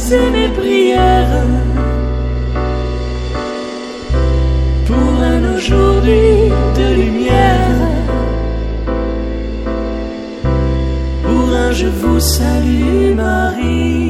et mes prières pour un aujourd'hui de lumière, pour un je vous salue Marie.